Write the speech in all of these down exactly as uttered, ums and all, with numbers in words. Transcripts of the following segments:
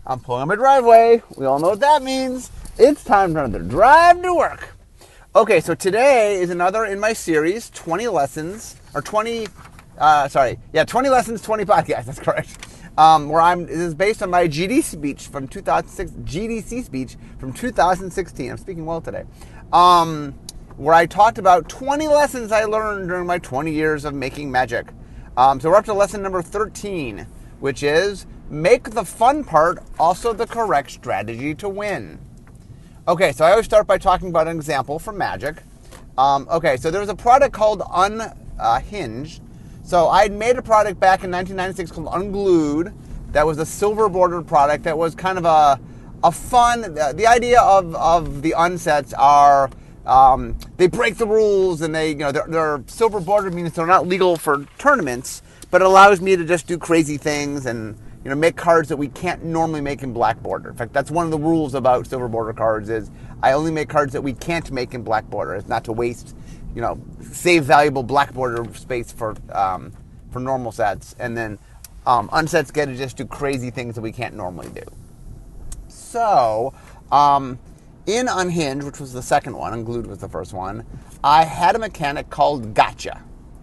I'm pulling on my driveway. We all know what that means. It's time for another drive to work. Okay, so today is another in my series, twenty lessons, or twenty, uh, sorry, yeah, twenty lessons, twenty podcasts, that's correct. Um, where I'm, this is based on my G D C speech from two thousand six, G D C speech from two thousand sixteen. I'm speaking well today. Um, where I talked about twenty lessons I learned during my twenty years of making magic. Um, so we're up to lesson number thirteen, which is make the fun part also the correct strategy to win. Okay, so I always start by talking about an example from Magic. Um, okay, so there was a product called Unhinged. So I made a product back in nineteen ninety-six called Unglued. That was a silver bordered product that was kind of a a fun. The, the idea of of the unsets are um, they break the rules and they you know they're, they're silver bordered, means they're not legal for tournaments, but it allows me to just do crazy things and you know make cards that we can't normally make in black border. In fact, that's one of the rules about silver border cards is I only make cards that we can't make in black border. It's not to waste. You know, save valuable black border space for um, for normal sets, and then um, unsets get to just do crazy things that we can't normally do. So, um, in Unhinged, which was the second one, Unglued was the first one, I had a mechanic called Gotcha.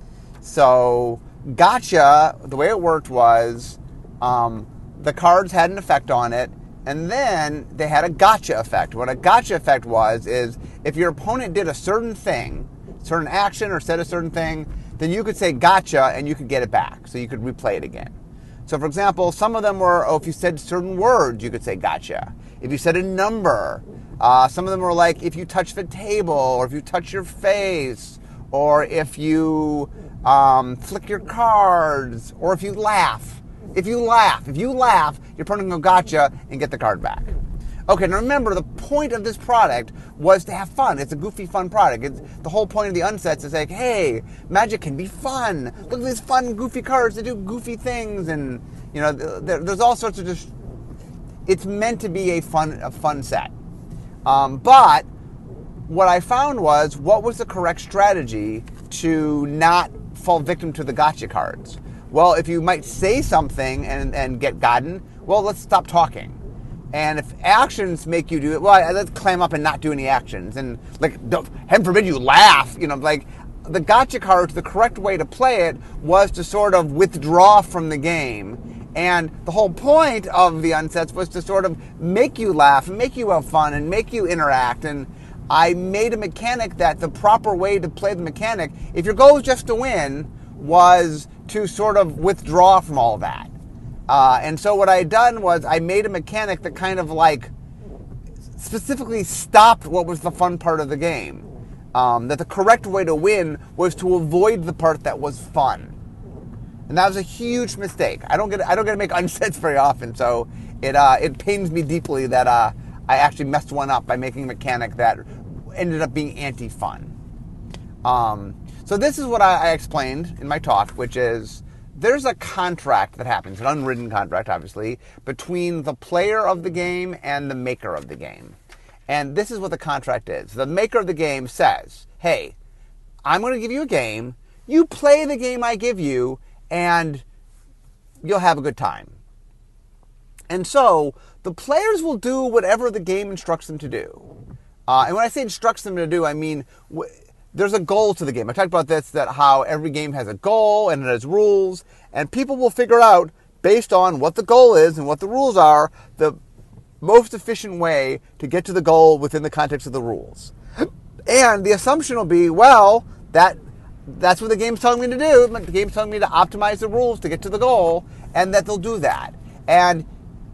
So, Gotcha, the way it worked was um, the cards had an effect on it, and then they had a gotcha effect. What a gotcha effect was is if your opponent did a certain thing, certain action or said a certain thing, then you could say gotcha and you could get it back. So you could replay it again. So for example, some of them were, oh, if you said certain words, you could say gotcha. If you said a number, uh, some of them were like if you touch the table or if you touch your face or if you um, flick your cards or if you laugh. If you laugh, if you laugh, your opponent can go gotcha and get the card back. Okay, now remember, the point of this product was to have fun. It's a goofy, fun product. It's, the whole point of the unsets is like, hey, Magic can be fun. Look at these fun, goofy cards that do goofy things, and you know, there, there's all sorts of just. It's meant to be a fun, a fun set. Um, but what I found was, what was the correct strategy to not fall victim to the gotcha cards? Well, if you might say something and, and get gotten, well, let's stop talking. And if actions make you do it, well, let's clam up and not do any actions. And like, heaven forbid you laugh, you know, like the gotcha cards, the correct way to play it was to sort of withdraw from the game. And the whole point of the unsets was to sort of make you laugh and make you have fun and make you interact. And I made a mechanic that the proper way to play the mechanic, if your goal was just to win, was to sort of withdraw from all that. Uh, and so what I had done was I made a mechanic that kind of like specifically stopped what was the fun part of the game. Um, that the correct way to win was to avoid the part that was fun. And that was a huge mistake. I don't get I don't get to make unsets very often, so it uh, it pains me deeply that uh, I actually messed one up by making a mechanic that ended up being anti-fun. Um, so this is what I, I explained in my talk, which is there's a contract that happens, an unwritten contract, obviously, between the player of the game and the maker of the game. And this is what the contract is. The maker of the game says, hey, I'm going to give you a game. You play the game I give you, and you'll have a good time. And so the players will do whatever the game instructs them to do. Uh, and when I say instructs them to do, I mean w- there's a goal to the game. I talked about this, that how every game has a goal and it has rules, and people will figure out, based on what the goal is and what the rules are, the most efficient way to get to the goal within the context of the rules. And the assumption will be, well, that that's what the game's telling me to do. The game's telling me to optimize the rules to get to the goal, and that they'll do that. And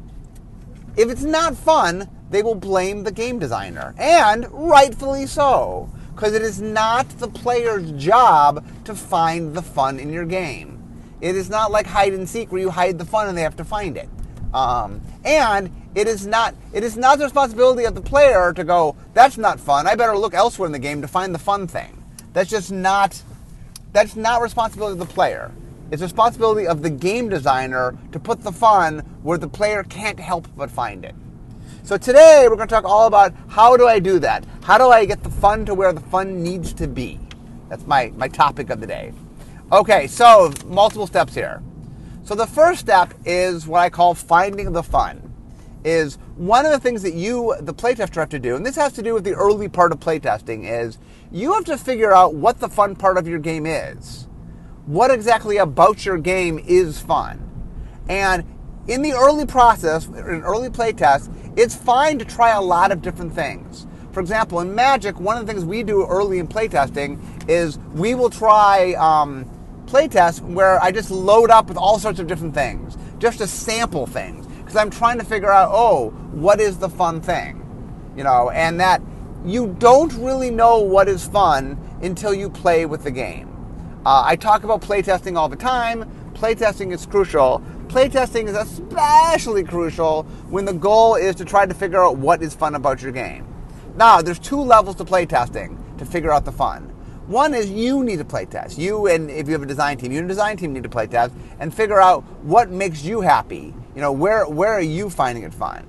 if it's not fun, they will blame the game designer, and rightfully so. Because it is not the player's job to find the fun in your game. It is not like hide and seek where you hide the fun and they have to find it. Um, and it is not it is not the responsibility of the player to go, that's not fun, I better look elsewhere in the game to find the fun thing. That's just not that's not responsibility of the player. It's responsibility of the game designer to put the fun where the player can't help but find it. So today we're going to talk all about how do I do that? How do I get the fun to where the fun needs to be? That's my, my topic of the day. Okay, so multiple steps here. So the first step is what I call finding the fun. is one of the things that you, the playtester, have to do, and this has to do with the early part of playtesting, is you have to figure out what the fun part of your game is. What exactly about your game is fun? And in the early process, in early playtest, it's fine to try a lot of different things. For example, in Magic, one of the things we do early in playtesting is we will try um, playtests where I just load up with all sorts of different things, just to sample things, because I'm trying to figure out, oh, what is the fun thing? You know, and that you don't really know what is fun until you play with the game. Uh, I talk about playtesting all the time. Playtesting is crucial. Playtesting is especially crucial when the goal is to try to figure out what is fun about your game. Now, there's two levels to playtesting to figure out the fun. One is you need to playtest. You, and if you have a design team, you and a design team need to playtest and figure out what makes you happy. You know, where where are you finding it fun?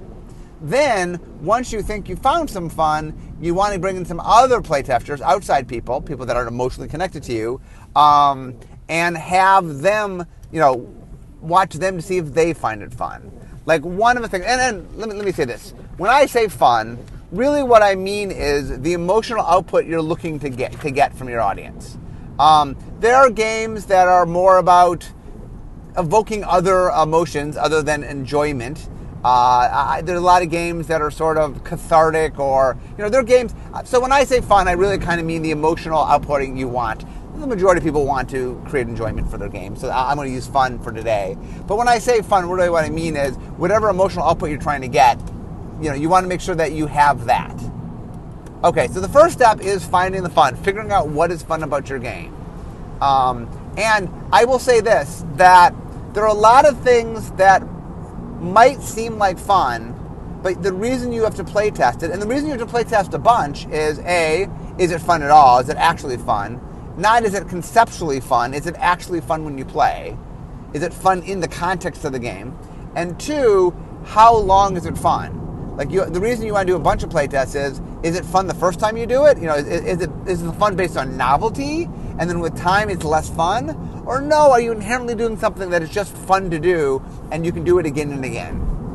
Then, once you think you found some fun, you want to bring in some other playtesters, outside people, people that are emotionally connected to you, um, and have them, you know, watch them to see if they find it fun. Like one of the things, and, and let me let me say this: when I say fun, really what I mean is the emotional output you're looking to get to get from your audience. Um, there are games that are more about evoking other emotions other than enjoyment. Uh, I, there's a lot of games that are sort of cathartic, or, you know, they're games. So when I say fun, I really kind of mean the emotional outputting you want. The majority of people want to create enjoyment for their game, so I'm going to use fun for today. But when I say fun, really what I mean is whatever emotional output you're trying to get, you know, you want to make sure that you have that. Okay, so the first step is finding the fun, figuring out what is fun about your game. Um, and I will say this, that there are a lot of things that might seem like fun, but the reason you have to play test it, and the reason you have to play test a bunch is, A, is it fun at all? Is it actually fun? Not is it conceptually fun, is it actually fun when you play? Is it fun in the context of the game? And two, how long is it fun? Like you, the reason you want to do a bunch of playtests is, is it fun the first time you do it? You know, is, is it is the fun based on novelty, and then with time it's less fun? Or no, are you inherently doing something that is just fun to do, and you can do it again and again?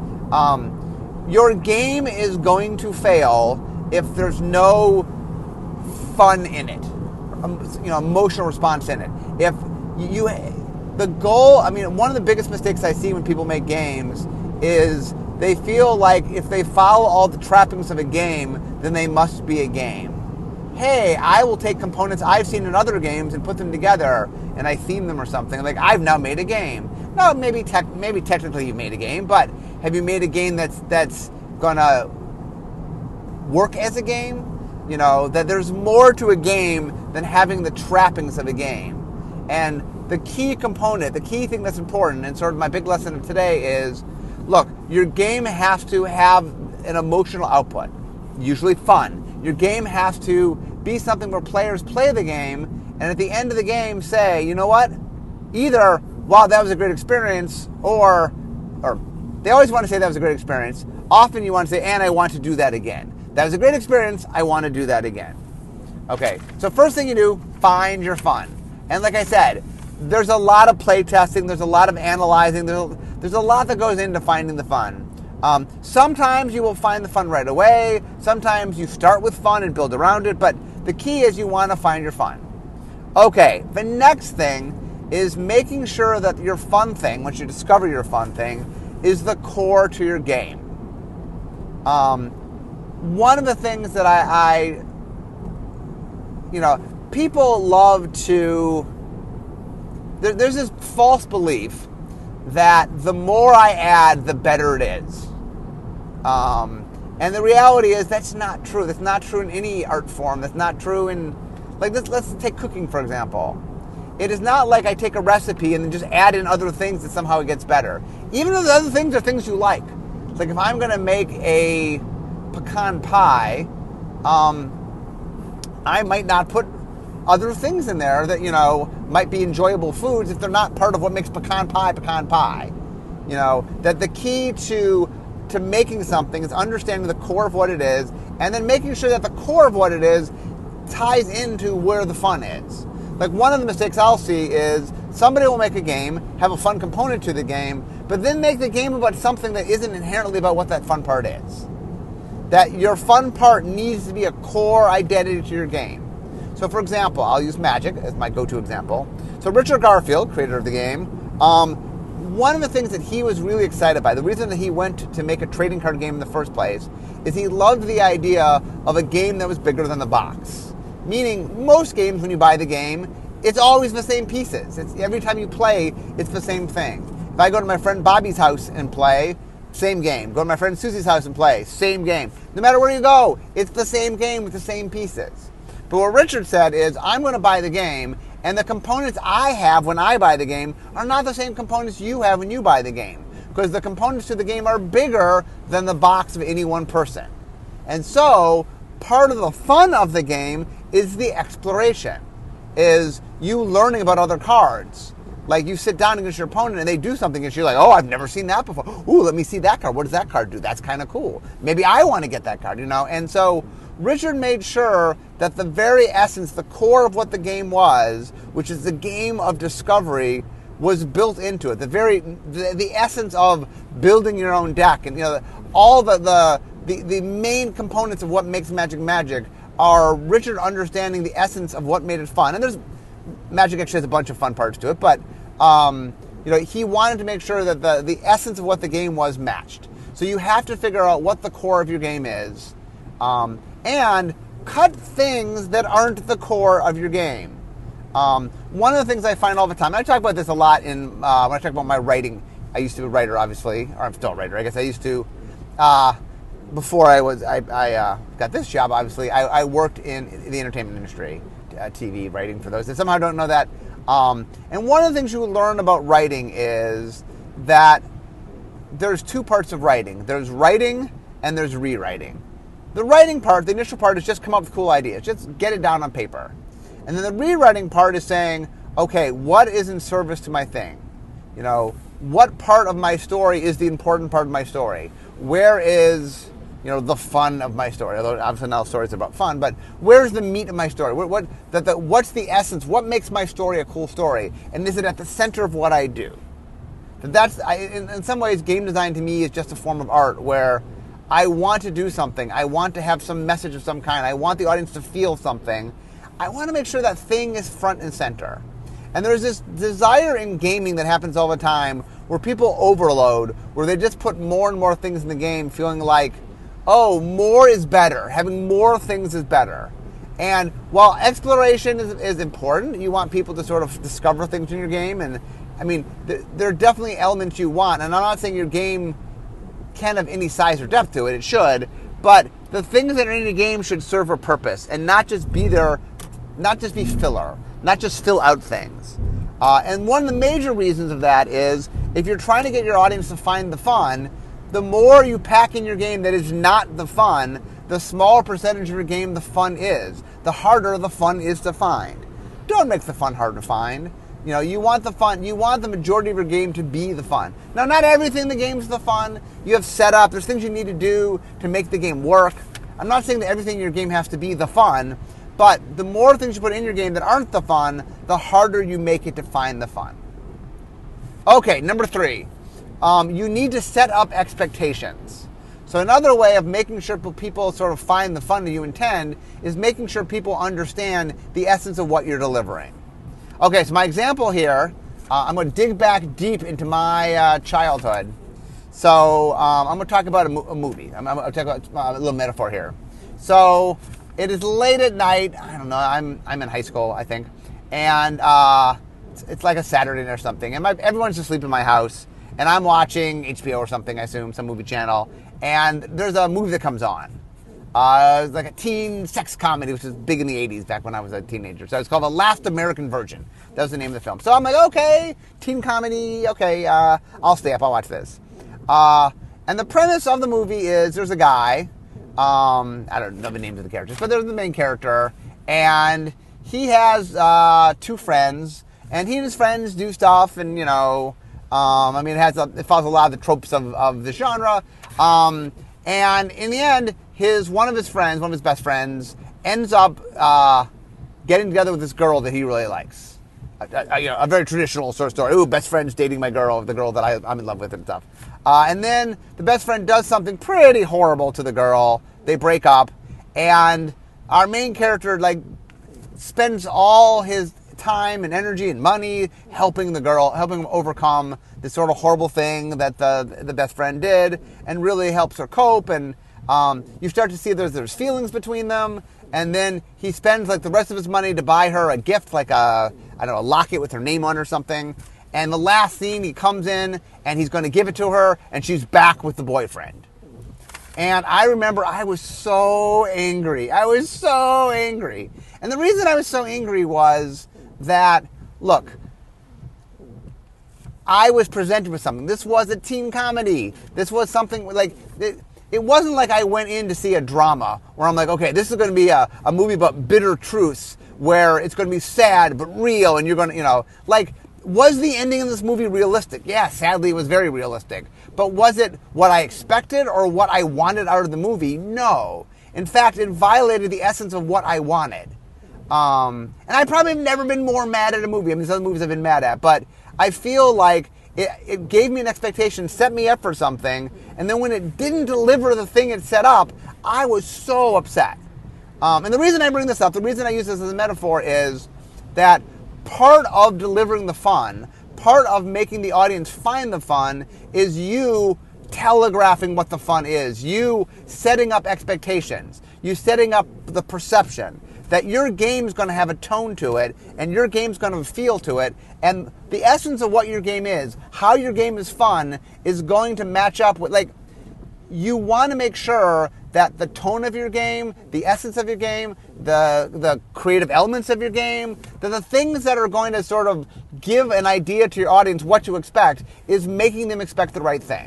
Um, your game is going to fail if there's no fun in it, you know, emotional response in it. If you, the goal, I mean, one of the biggest mistakes I see when people make games is they feel like if they follow all the trappings of a game, then they must be a game. Hey, I will take components I've seen in other games and put them together, and I theme them or something. Like, I've now made a game. No, maybe tech, maybe technically you made a game, but have you made a game that's that's gonna work as a game? You know, that there's more to a game than having the trappings of a game. And the key component, the key thing that's important, and sort of my big lesson of today is, look, your game has to have an emotional output, usually fun. Your game has to be something where players play the game, and at the end of the game say, you know what? Either, wow, that was a great experience, or, or they always want to say that was a great experience. Often you want to say, and I want to do that again. That was a great experience, I want to do that again. Okay, so first thing you do, find your fun. And like I said, there's a lot of play testing, there's a lot of analyzing, there's a, there's a lot that goes into finding the fun. Um, sometimes you will find the fun right away, sometimes you start with fun and build around it, but the key is you want to find your fun. Okay, the next thing is making sure that your fun thing, once you discover your fun thing, is the core to your game. Um, one of the things that I, I, you know, people love to, there, there's this false belief that the more I add, the better it is. Um, and the reality is that's not true. That's not true in any art form. That's not true in, like, let's, let's take cooking, for example. It is not like I take a recipe and then just add in other things that somehow it gets better. Even though the other things are things you like. It's like if I'm going to make a pecan pie, um, I might not put other things in there that, you know, might be enjoyable foods if they're not part of what makes pecan pie pecan pie. You know, that the key to to making something is understanding the core of what it is, and then making sure that the core of what it is ties into where the fun is. Like, one of the mistakes I'll see is somebody will make a game, have a fun component to the game, but then make the game about something that isn't inherently about what that fun part is. That your fun part needs to be a core identity to your game. So, for example, I'll use Magic as my go-to example. So Richard Garfield, creator of the game, um, one of the things that he was really excited by, the reason that he went to make a trading card game in the first place, is he loved the idea of a game that was bigger than the box. Meaning, most games, when you buy the game, it's always the same pieces. It's, every time you play, it's the same thing. If I go to my friend Bobby's house and play, same game. Go to my friend Susie's house and play, same game. No matter where you go, it's the same game with the same pieces. But what Richard said is, I'm going to buy the game, and the components I have when I buy the game are not the same components you have when you buy the game. Because the components to the game are bigger than the box of any one person. And so, part of the fun of the game is the exploration. Is you learning about other cards. Like you sit down against your opponent and they do something and you're like, oh, I've never seen that before. Ooh, let me see that card. What does that card do? That's kind of cool. Maybe I want to get that card, you know? And so Richard made sure that the very essence, the core of what the game was, which is the game of discovery, was built into it. The very, the, the essence of building your own deck and, you know, all the, the, the, the main components of what makes Magic Magic are Richard understanding the essence of what made it fun. And there's, Magic actually has a bunch of fun parts to it, but, um, you know, he wanted to make sure that the, the essence of what the game was matched. So you have to figure out what the core of your game is, um, and cut things that aren't the core of your game. Um, one of the things I find all the time, and I talk about this a lot in uh, when I talk about my writing. I used to be a writer, obviously, or I'm still a writer. I guess I used to, uh, before I was, I, I uh, got this job, obviously, I, I worked in the entertainment industry, uh, T V, writing for those that somehow don't know that. Um, and one of the things you learn about writing is that there's two parts of writing. There's writing and there's rewriting. The writing part, the initial part, is just come up with cool ideas. Just get it down on paper. And then the rewriting part is saying, okay, what is in service to my thing? You know, what part of my story is the important part of my story? Where is, you know, the fun of my story? Although obviously now stories are about fun, but where's the meat of my story? What, what that the, what's the essence? What makes my story a cool story? And is it at the center of what I do? That's I, in, in some ways, game design to me is just a form of art where I want to do something. I want to have some message of some kind. I want the audience to feel something. I want to make sure that thing is front and center. And there's this desire in gaming that happens all the time where people overload, where they just put more and more things in the game feeling like, oh, more is better. Having more things is better. And while exploration is, is important, you want people to sort of discover things in your game. And I mean, th- there are definitely elements you want. And I'm not saying your game can't have any size or depth to it. It should. But the things that are in the game should serve a purpose and not just be there, not just be filler, not just fill out things. Uh, and one of the major reasons of that is if you're trying to get your audience to find the fun, the more you pack in your game that is not the fun, the smaller percentage of your game the fun is. The harder the fun is to find. Don't make the fun hard to find. You know, you want the fun, you want the majority of your game to be the fun. Now, not everything in the game is the fun. You have setup, there's things you need to do to make the game work. I'm not saying that everything in your game has to be the fun, but the more things you put in your game that aren't the fun, the harder you make it to find the fun. Okay, number three. Um, you need to set up expectations. So another way of making sure people sort of find the fun that you intend is making sure people understand the essence of what you're delivering. Okay, so my example here, uh, I'm going to dig back deep into my uh, childhood. So um, I'm going to talk about a, mo- a movie. I'm, I'm going to talk about uh, a little metaphor here. So it is late at night. I don't know. I'm I'm in high school, I think, and uh, it's, it's like a Saturday or something. And my, everyone's asleep in my house, and I'm watching H B O or something. I assume some movie channel. And there's a movie that comes on. Uh, it's like a teen sex comedy, which was big in the eighties back when I was a teenager. So it's called The Last American Virgin. That was the name of the film. So I'm like, okay, teen comedy, okay, uh, I'll stay up, I'll watch this. Uh, and the premise of the movie is there's a guy, um, I don't know the names of the characters, but there's the main character, and he has uh, two friends, and he and his friends do stuff, and, you know, um, I mean, it, has a, it follows a lot of the tropes of, of the genre, um, and in the end, his one of his friends, one of his best friends, ends up uh, getting together with this girl that he really likes. a, a, you know, a very traditional sort of story. Ooh, best friend's dating my girl, the girl that I, I'm in love with and stuff. Uh, and then the best friend does something pretty horrible to the girl. They break up, and our main character like spends all his time and energy and money helping the girl, helping him overcome this sort of horrible thing that the the best friend did, and really helps her cope. And um, you start to see there's there's feelings between them. And then he spends like the rest of his money to buy her a gift, like a I don't know, a locket with her name on or something. And the last scene, he comes in and he's going to give it to her, and she's back with the boyfriend. And I remember I was so angry. I was so angry. And the reason I was so angry was that, look, I was presented with something. This was a teen comedy. This was something like, it, it wasn't like I went in to see a drama where I'm like, okay, this is going to be a, a movie about bitter truths where it's going to be sad but real, and you're going to, you know, like, was the ending of this movie realistic? Yeah, sadly it was very realistic. But was it what I expected or what I wanted out of the movie? No. In fact, it violated the essence of what I wanted. Um, and I probably have never been more mad at a movie. I mean, there's other movies I've been mad at, but I feel like it, it gave me an expectation, set me up for something, and then when it didn't deliver the thing it set up, I was so upset. Um, and the reason I bring this up, the reason I use this as a metaphor is that part of delivering the fun, part of making the audience find the fun, is you telegraphing what the fun is, you setting up expectations, you setting up the perception that your game's going to have a tone to it, and your game's going to have a feel to it, and the essence of what your game is, how your game is fun, is going to match up with, like, you want to make sure that the tone of your game, the essence of your game, the the creative elements of your game, that the things that are going to sort of give an idea to your audience what to expect is making them expect the right thing.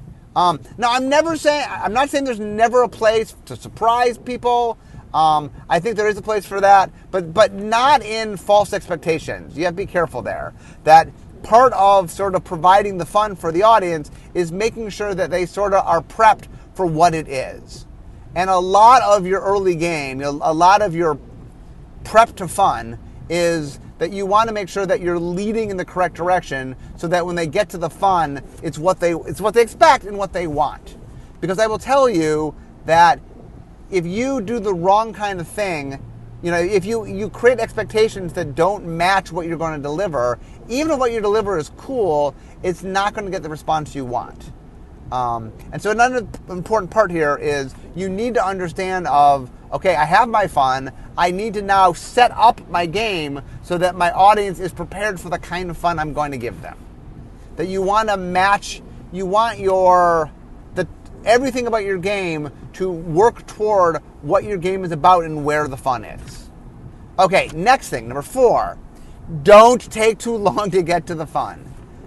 Um, now, I'm never saying, I'm not saying there's never a place to surprise people. Um, I think there is a place for that, but but not in false expectations. You have to be careful there. That part of sort of providing the fun for the audience is making sure that they sort of are prepped for what it is. And a lot of your early game, a lot of your prep to fun is that you want to make sure that you're leading in the correct direction so that when they get to the fun, it's what they it's what they expect and what they want. Because I will tell you that if you do the wrong kind of thing, you know, if you, you create expectations that don't match what you're going to deliver, even if what you deliver is cool, it's not going to get the response you want. Um, and so another important part here is you need to understand of, okay, I have my fun, I need to now set up my game so that my audience is prepared for the kind of fun I'm going to give them. That you want to match, you want your, the everything about your game to work toward what your game is about and where the fun is. Okay, next thing, number four, don't take too long to get to the fun.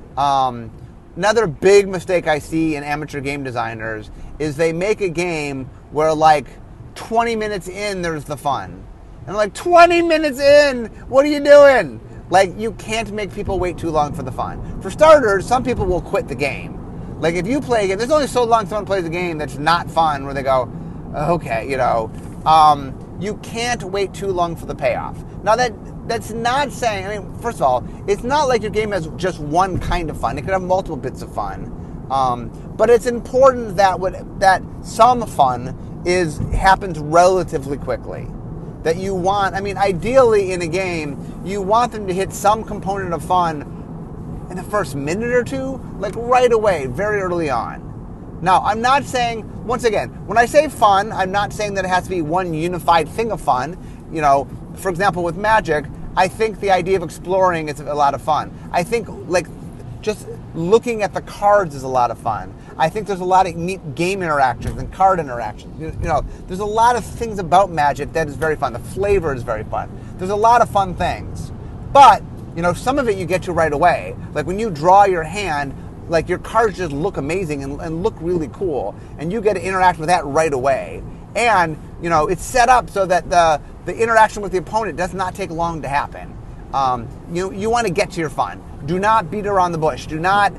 Um, Another big mistake I see in amateur game designers is they make a game where like twenty minutes in there's the fun. And like twenty minutes in, what are you doing? Like, you can't make people wait too long for the fun. For starters, some people will quit the game. Like, if you play a game, there's only so long someone plays a game that's not fun where they go, okay, you know, um, you can't wait too long for the payoff. Now that That's not saying, I mean, first of all, it's not like your game has just one kind of fun. It could have multiple bits of fun. Um, but it's important that what, that some fun is happens relatively quickly. That you want, I mean, ideally in a game, you want them to hit some component of fun in the first minute or two, like right away, very early on. Now, I'm not saying, once again, when I say fun, I'm not saying that it has to be one unified thing of fun. You know, for example, with Magic, I think the idea of exploring is a lot of fun. I think, like, just looking at the cards is a lot of fun. I think there's a lot of neat game interactions and card interactions. You, you know, there's a lot of things about Magic that is very fun. The flavor is very fun. There's a lot of fun things. But, you know, some of it you get to right away. Like, when you draw your hand, like, your cards just look amazing and, and look really cool. And you get to interact with that right away. And, you know, it's set up so that the the interaction with the opponent does not take long to happen. Um, you you want to get to your fun. Do not beat around the bush. Do not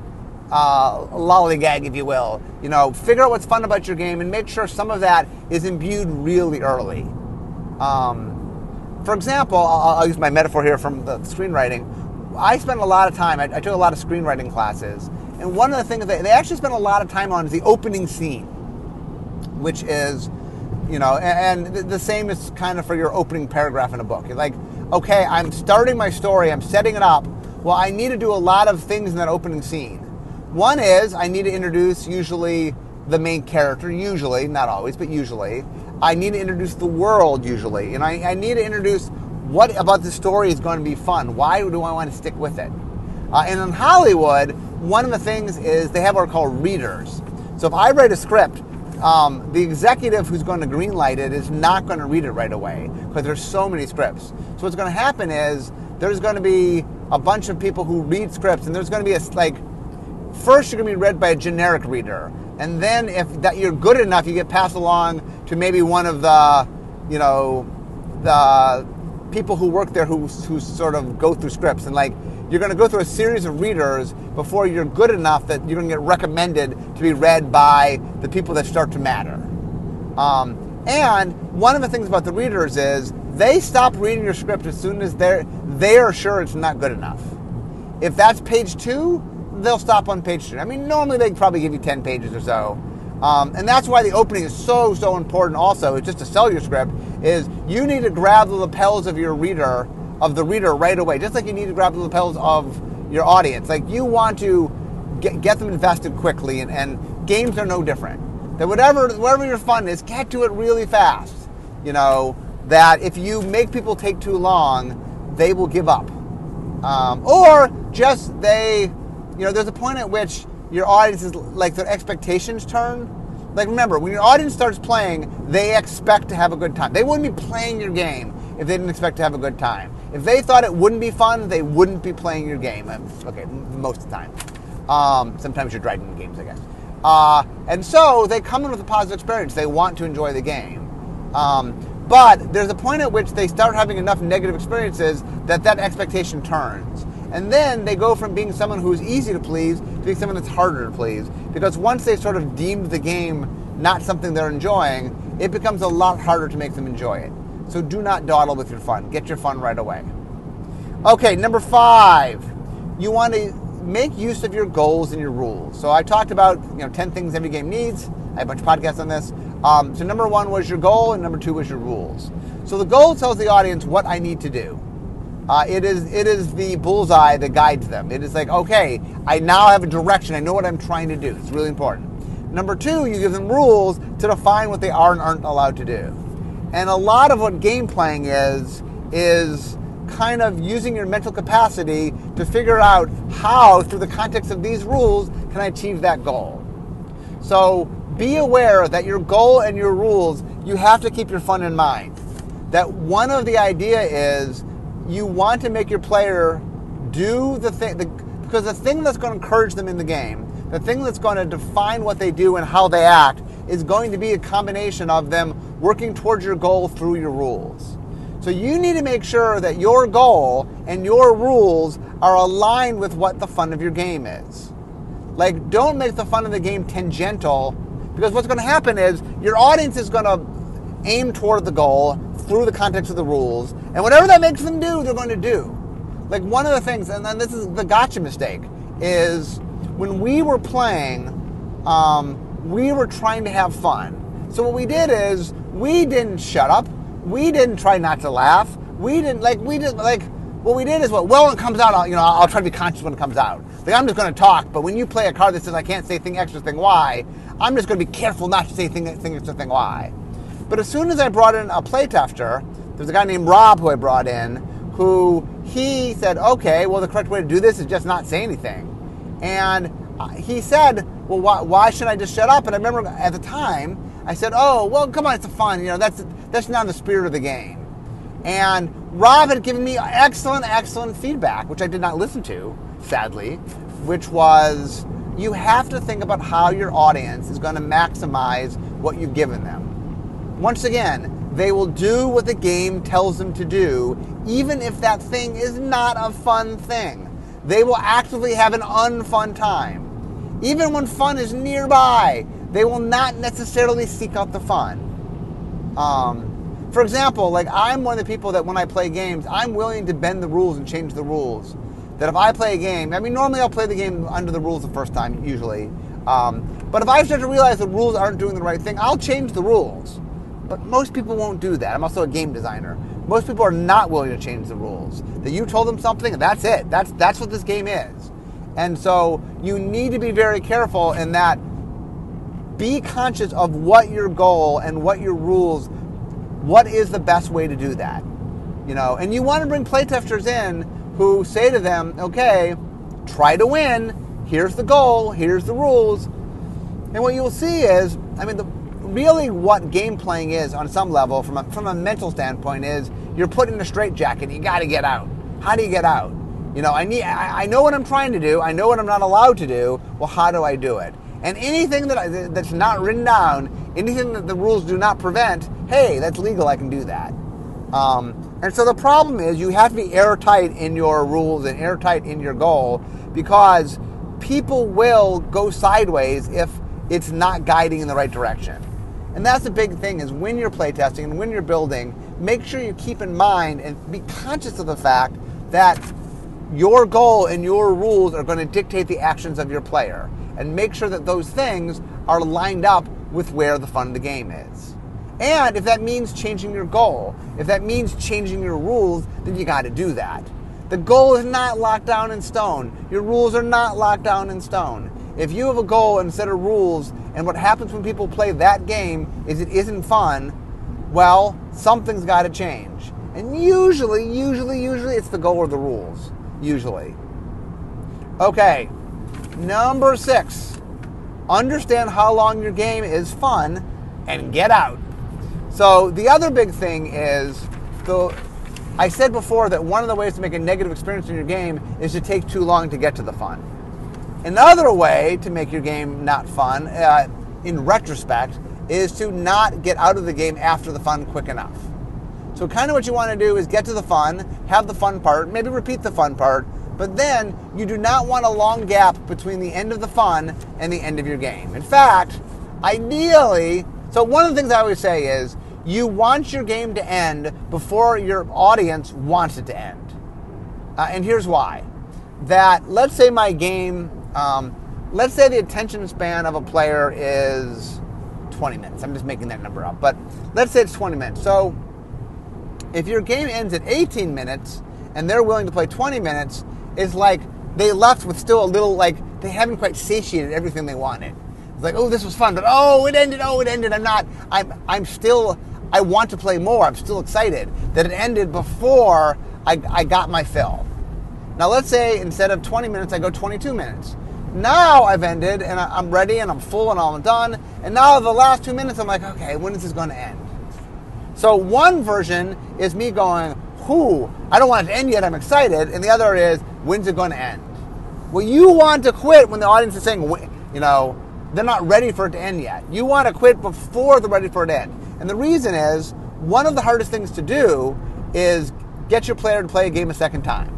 uh, lollygag, if you will. You know, figure out what's fun about your game and make sure some of that is imbued really early. Um, for example, I'll, I'll use my metaphor here from the screenwriting. I spent a lot of time, I, I took a lot of screenwriting classes, and one of the things that they actually spent a lot of time on is the opening scene, which is, you know, and, and the same is kind of for your opening paragraph in a book. You're like, okay, I'm starting my story, I'm setting it up. Well, I need to do a lot of things in that opening scene. One is I need to introduce usually the main character, usually, not always, but usually. I need to introduce the world, usually. And I, I need to introduce what about the story is going to be fun. Why do I want to stick with it? Uh, and in Hollywood, one of the things is they have what are called readers. So if I write a script, um, the executive who's going to greenlight it is not going to read it right away because there's so many scripts. So what's going to happen is there's going to be a bunch of people who read scripts, and there's going to be a, like, first you're going to be read by a generic reader. And then if that you're good enough, you get passed along to maybe one of the, you know, the people who work there who, who sort of go through scripts. And like, you're going to go through a series of readers before you're good enough that you're going to get recommended to be read by the people that start to matter. Um, and one of the things about the readers is they stop reading your script as soon as they're, they're sure it's not good enough. If that's page two, they'll stop on page two. I mean, normally they'd probably give you ten pages or so. Um, and that's why the opening is so, so important also, is just to sell your script, is you need to grab the lapels of your reader, of the reader right away, just like you need to grab the lapels of your audience. Like, you want to get, get them invested quickly, and, and games are no different. That whatever, whatever your fun is, get to it really fast. You know, that if you make people take too long, they will give up. Um, or just they... You know, there's a point at which your audience is, like, their expectations turn. Like, remember, when your audience starts playing, they expect to have a good time. They wouldn't be playing your game if they didn't expect to have a good time. If they thought it wouldn't be fun, they wouldn't be playing your game. Okay, most of the time. Um, sometimes you're dragging games, I guess. Uh, and so they come in with a positive experience. They want to enjoy the game. Um, but there's a point at which they start having enough negative experiences that that expectation turns. And then they go from being someone who's easy to please to being someone that's harder to please. Because once they sort of deemed the game not something they're enjoying, it becomes a lot harder to make them enjoy it. So do not dawdle with your fun. Get your fun right away. Okay, number five. You want to make use of your goals and your rules. So I talked about, you know, ten things every game needs. I have a bunch of podcasts on this. Um, so number one was your goal, and number two was your rules. So the goal tells the audience what I need to do. Uh, it is it is the bullseye that guides them. It is like, okay, I now have a direction. I know what I'm trying to do. It's really important. Number two, you give them rules to define what they are and aren't allowed to do. And a lot of what game playing is, is kind of using your mental capacity to figure out how, through the context of these rules, can I achieve that goal. So be aware that your goal and your rules, you have to keep your fun in mind. That one of the idea is, you want to make your player do the thing, the, because the thing that's going to encourage them in the game, the thing that's going to define what they do and how they act, is going to be a combination of them working towards your goal through your rules. So you need to make sure that your goal and your rules are aligned with what the fun of your game is. Like, don't make the fun of the game tangential, because what's going to happen is your audience is going to aim toward the goal through the context of the rules, and whatever that makes them do, they're going to do. Like, one of the things, and then this is the gotcha mistake, is when we were playing, um, we were trying to have fun. So what we did is, we didn't shut up, we didn't try not to laugh, we didn't, like, we did, like, what we did is, what, well, when it comes out, I'll, you know, I'll try to be conscious when it comes out. Like, I'm just going to talk, but when you play a card that says I can't say thing X or thing Y, I'm just going to be careful not to say thing, thing X or thing Y. But as soon as I brought in a playtester, there's a guy named Rob who I brought in, who he said, okay, well, the correct way to do this is just not say anything. And he said, well, why, why should I just shut up? And I remember at the time, I said, oh, well, come on, it's fun. You know, that's that's not the spirit of the game. And Rob had given me excellent, excellent feedback, which I did not listen to, sadly, which was, you have to think about how your audience is going to maximize what you've given them. Once again, they will do what the game tells them to do, even if that thing is not a fun thing. They will actively have an unfun time. Even when fun is nearby, they will not necessarily seek out the fun. Um, for example, like, I'm one of the people that when I play games, I'm willing to bend the rules and change the rules. that if I play a game, I mean, normally I'll play the game under the rules the first time, usually. Um, but if I start to realize the rules aren't doing the right thing, I'll change the rules. But most people won't do that. I'm also a game designer. Most people are not willing to change the rules. That you told them something, and that's it. That's that's what this game is. And so you need to be very careful in that. Be conscious of what your goal and what your rules, what is the best way to do that. You know, and you want to bring playtesters in who say to them, okay, try to win. Here's the goal. Here's the rules. And what you'll see is, I mean, the, really what game playing is on some level, from a, from a mental standpoint, is you're put in a straitjacket. You got to get out. How do you get out? You know, I need. I, I know what I'm trying to do. I know what I'm not allowed to do. Well, how do I do it? And anything that I, that's not written down, anything that the rules do not prevent, hey, that's legal. I can do that. Um, and so the problem is you have to be airtight in your rules and airtight in your goal, because people will go sideways if it's not guiding in the right direction. And that's the big thing, is when you're playtesting and when you're building, make sure you keep in mind and be conscious of the fact that your goal and your rules are going to dictate the actions of your player. And make sure that those things are lined up with where the fun of the game is. And if that means changing your goal, if that means changing your rules, then you got to do that. The goal is not locked down in stone. Your rules are not locked down in stone. If you have a goal and a set of rules, and what happens when people play that game is it isn't fun, well, something's got to change. And usually, usually, usually it's the goal or the rules. Usually. Okay, number six. Understand how long your game is fun and get out. So the other big thing is, the, I said before that one of the ways to make a negative experience in your game is to take too long to get to the fun. Another way to make your game not fun, uh, in retrospect, is to not get out of the game after the fun quick enough. So kind of what you want to do is get to the fun, have the fun part, maybe repeat the fun part, but then you do not want a long gap between the end of the fun and the end of your game. In fact, ideally, so one of the things I always say is, you want your game to end before your audience wants it to end. Uh, and here's why. That, let's say my game, um, let's say the attention span of a player is twenty minutes. I'm just making that number up. But let's say it's twenty minutes. So if your game ends at eighteen minutes and they're willing to play twenty minutes, it's like they left with still a little, like, they haven't quite satiated everything they wanted. It's like, oh, this was fun, but oh, it ended, oh, it ended. I'm not, I'm, I'm still, I want to play more. I'm still excited that it ended before I, I got my fill. Now, let's say instead of twenty minutes, I go twenty-two minutes. Now I've ended, and I'm ready, and I'm full, and I'm done. And now the last two minutes, I'm like, okay, when is this going to end? So one version is me going, whoo, I don't want it to end yet, I'm excited. And the other is, when's it going to end? Well, you want to quit when the audience is saying, you know, they're not ready for it to end yet. You want to quit before they're ready for it to end. And the reason is, one of the hardest things to do is get your player to play a game a second time.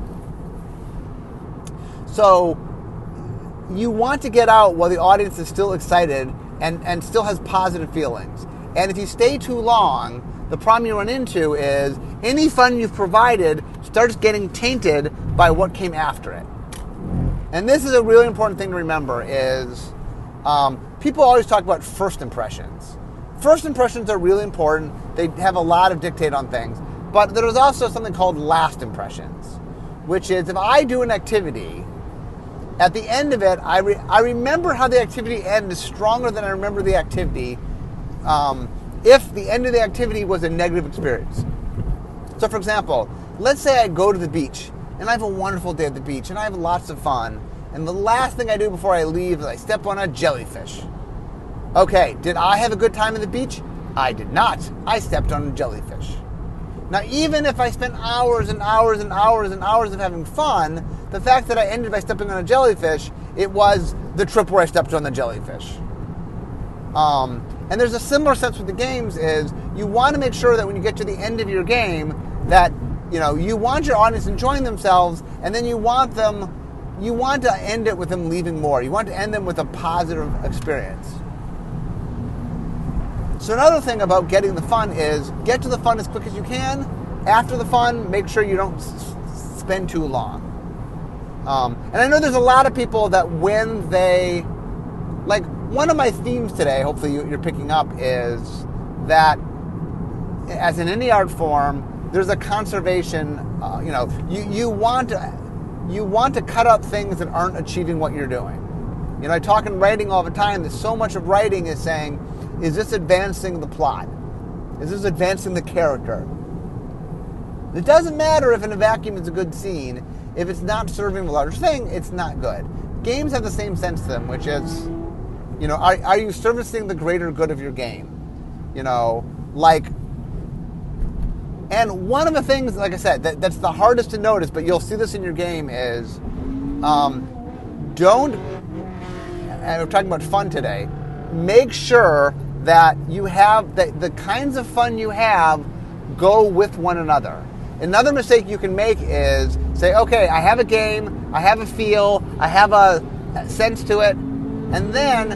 So you want to get out while the audience is still excited and, and still has positive feelings. And if you stay too long, the problem you run into is any fun you've provided starts getting tainted by what came after it. And this is a really important thing to remember is um, people always talk about first impressions. First impressions are really important. They have a lot of dictate on things. But there's also something called last impressions, which is if I do an activity, at the end of it, I, re- I remember how the activity ended stronger than I remember the activity um, if the end of the activity was a negative experience. So for example, let's say I go to the beach and I have a wonderful day at the beach and I have lots of fun, and the last thing I do before I leave is I step on a jellyfish. Okay, did I have a good time at the beach? I did not. I stepped on a jellyfish. Now, even if I spent hours and hours and hours and hours of having fun, the fact that I ended by stepping on a jellyfish, it was the trip where I stepped on the jellyfish. Um, and there's a similar sense with the games is you want to make sure that when you get to the end of your game that, you know, you want your audience enjoying themselves, and then you want them, you want to end it with them leaving more. You want to end them with a positive experience. So another thing about getting the fun is get to the fun as quick as you can. After the fun, make sure you don't s- spend too long. Um, and I know there's a lot of people that when they, like one of my themes today, hopefully you, you're picking up, is that as in any art form, there's a conservation, uh, you know, you, you want to, you want to cut out things that aren't achieving what you're doing. You know, I talk in writing all the time that so much of writing is saying, is this advancing the plot? Is this advancing the character? It doesn't matter if in a vacuum it's a good scene. If it's not serving the larger thing, it's not good. Games have the same sense to them, which is, you know, are, are you servicing the greater good of your game? You know, like, and one of the things, like I said, that, that's the hardest to notice, but you'll see this in your game is, um, don't, and we're talking about fun today, make sure that you have, that the kinds of fun you have go with one another. Another mistake you can make is say, okay, I have a game, I have a feel, I have a sense to it, and then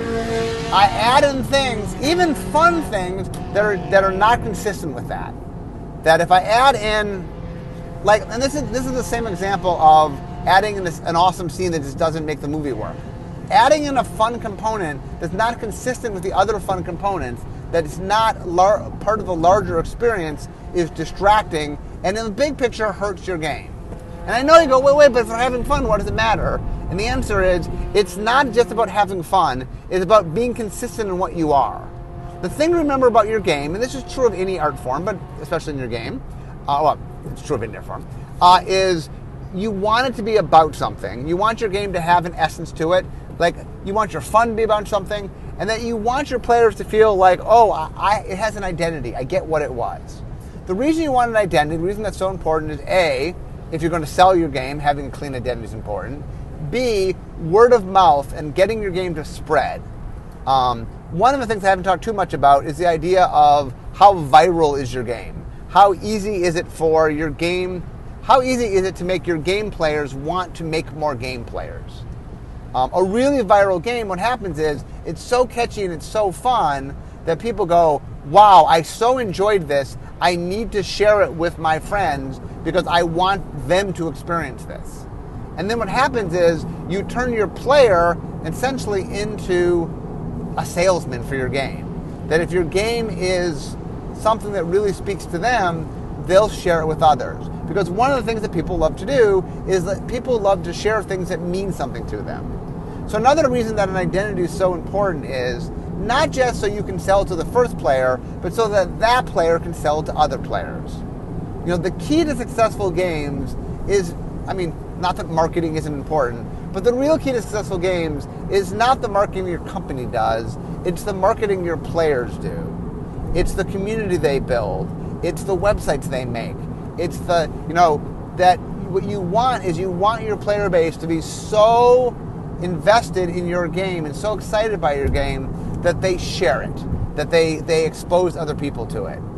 I add in things, even fun things, that are that are not consistent with that. That if I add in, like, and this is this is the same example of adding in this, an awesome scene that just doesn't make the movie work. Adding in a fun component that's not consistent with the other fun components, that is not lar- part of the larger experience, is distracting, and in the big picture hurts your game. And I know you go, wait, wait, but if we're having fun, what does it matter? And the answer is, it's not just about having fun, it's about being consistent in what you are. The thing to remember about your game, and this is true of any art form, but especially in your game, uh, well, it's true of any art form, uh, is you want it to be about something. You want your game to have an essence to it. Like, you want your fun to be about something, and that you want your players to feel like, oh, I, it has an identity. I get what it was. The reason you want an identity, the reason that's so important is A, if you're going to sell your game, having a clean identity is important. B, word of mouth and getting your game to spread. Um, one of the things I haven't talked too much about is the idea of how viral is your game. How easy is it for your game, how easy is it to make your game players want to make more game players? Um, a really viral game, what happens is, it's so catchy and it's so fun that people go, wow, I so enjoyed this, I need to share it with my friends because I want them to experience this. And then what happens is, you turn your player essentially into a salesman for your game. That if your game is something that really speaks to them, they'll share it with others. Because one of the things that people love to do is that people love to share things that mean something to them. So another reason that an identity is so important is not just so you can sell to the first player, but so that that player can sell to other players. You know, the key to successful games is, I mean, not that marketing isn't important, but the real key to successful games is not the marketing your company does, it's the marketing your players do. It's the community they build. It's the websites they make. It's the, you know, that what you want is you want your player base to be so invested in your game and so excited by your game that they share it, that they, they expose other people to it.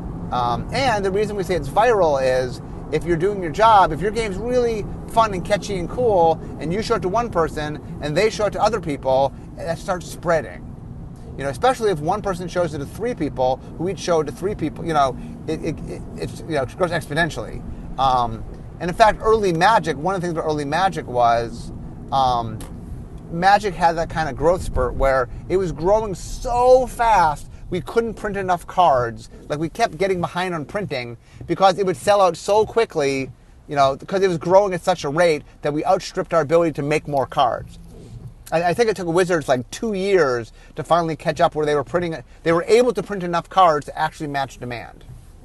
Um, and the reason we say it's viral is if you're doing your job, if your game's really fun and catchy and cool, and you show it to one person and they show it to other people, that starts spreading. You know, especially if one person shows it to three people, who each show it to three people, you know, it, it, it, it's, you know, it grows exponentially. Um, and in fact, early Magic, one of the things about early Magic was um, Magic had that kind of growth spurt where it was growing so fast we couldn't print enough cards. Like, we kept getting behind on printing because it would sell out so quickly, you know, because it was growing at such a rate that we outstripped our ability to make more cards. I, I think it took Wizards like two years to finally catch up where they were printing, they were able to print enough cards to actually match demand.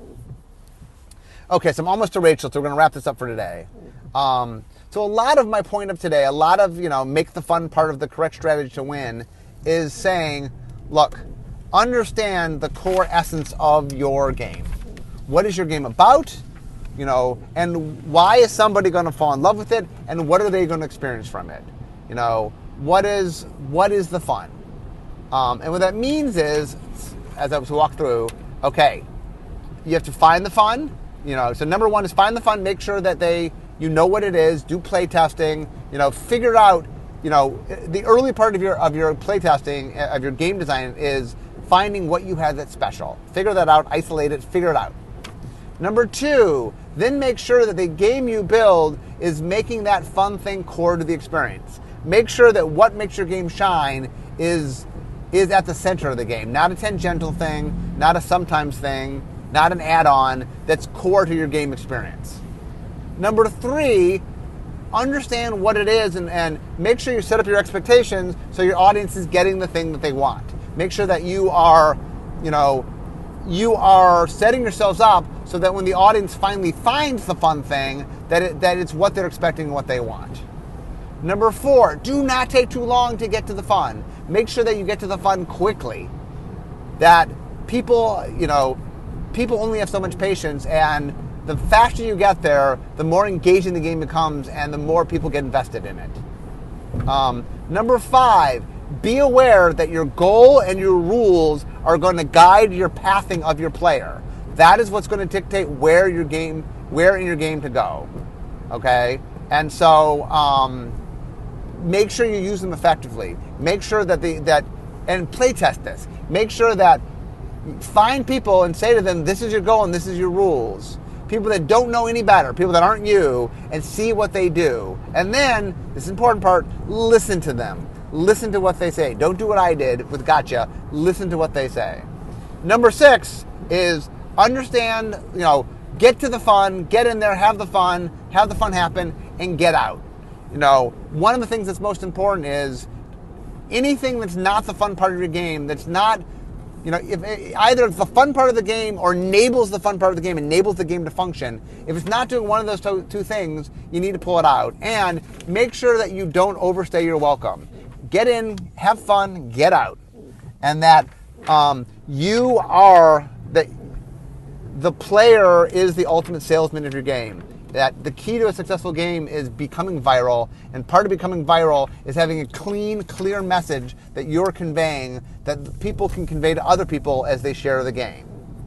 Okay, so I'm almost to Rachel, so we're going to wrap this up for today. Um, so a lot of my point of today, a lot of, you know, make the fun part of the correct strategy to win is saying, look, understand the core essence of your game. What is your game about? You know, and why is somebody going to fall in love with it? And what are they going to experience from it? You know, what is what is the fun? Um, and what that means is, as I was to walk through, okay, you have to find the fun. You know, so number one is find the fun. Make sure that they, you know what it is. Do play testing. You know, figure out. You know, the early part of your of your play testing of your game design is finding what you have that's special. Figure that out. Isolate it. Figure it out. Number two, then make sure that the game you build is making that fun thing core to the experience. Make sure that what makes your game shine is is at the center of the game, not a tangential thing, not a sometimes thing, not an add-on that's core to your game experience. Number three, understand what it is and, and make sure you set up your expectations so your audience is getting the thing that they want. Make sure that you are, you know, you are setting yourselves up so that when the audience finally finds the fun thing, that it, that it's what they're expecting and what they want. Number four, do not take too long to get to the fun. Make sure that you get to the fun quickly. That people, you know, people only have so much patience, and the faster you get there, the more engaging the game becomes and the more people get invested in it. Um, number five, be aware that your goal and your rules are going to guide your pathing of your player. That is what's going to dictate where your game, where in your game to go. Okay? And so, um, make sure you use them effectively. Make sure that the that and play test this. Make sure that find people and say to them, this is your goal and this is your rules. People that don't know any better, people that aren't you, and see what they do. And then, this important part, listen to them. Listen to what they say. Don't do what I did with Gotcha. Listen to what they say. Number six is understand, you know, get to the fun, get in there, have the fun, have the fun happen, and get out. You know, one of the things that's most important is anything that's not the fun part of your game, that's not, you know, if it, either the fun part of the game or enables the fun part of the game, enables the game to function. If it's not doing one of those two, two things, you need to pull it out. And make sure that you don't overstay your welcome. Get in, have fun, get out. And that um, you are, that the player is the ultimate salesman of your game. That the key to a successful game is becoming viral, and part of becoming viral is having a clean, clear message that you're conveying that people can convey to other people as they share the game.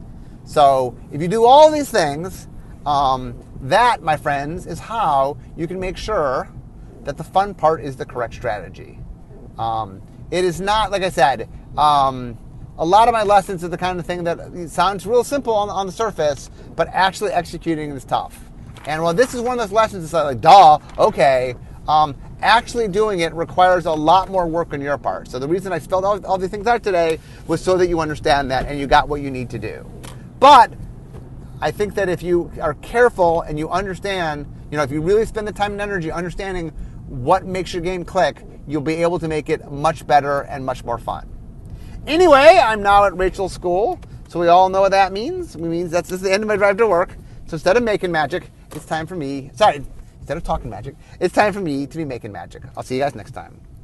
So if you do all these things, um, that, my friends, is how you can make sure that the fun part is the correct strategy. Um, it is not, like I said, um, a lot of my lessons are the kind of thing that sounds real simple on, on the surface, but actually executing is tough. And while this is one of those lessons, it's like, duh, okay, um, actually doing it requires a lot more work on your part. So the reason I spelled all, all these things out today was so that you understand that and you got what you need to do. But I think that if you are careful and you understand, you know, if you really spend the time and energy understanding what makes your game click, you'll be able to make it much better and much more fun. Anyway, I'm now at Rachel's school, so we all know what that means. It means that's just the end of my drive to work. So instead of making magic, it's time for me, sorry, instead of talking magic, it's time for me to be making magic. I'll see you guys next time.